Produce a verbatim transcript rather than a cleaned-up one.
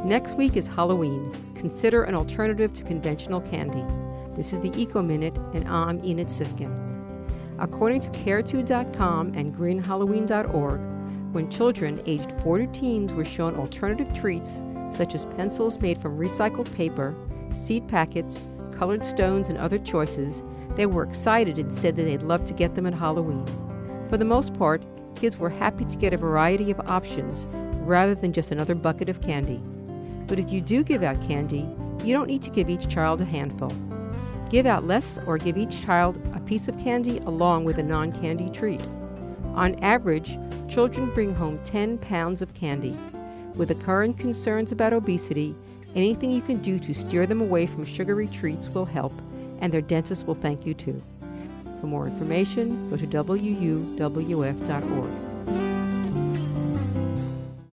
Next week is Halloween. Consider an alternative to conventional candy. This is the Eco Minute, and I'm Enid Siskin. According to care two dot com and green halloween dot org, when children aged four to teens were shown alternative treats such as pencils made from recycled paper, seed packets, colored stones, and other choices, they were excited and said that they'd love to get them at Halloween. For the most part, kids were happy to get a variety of options rather than just another bucket of candy. But if you do give out candy, you don't need to give each child a handful. Give out less or give each child a piece of candy along with a non-candy treat. On average, children bring home ten pounds of candy. With the current concerns about obesity, anything you can do to steer them away from sugary treats will help, and their dentist will thank you too. For more information, go to W U W F dot org.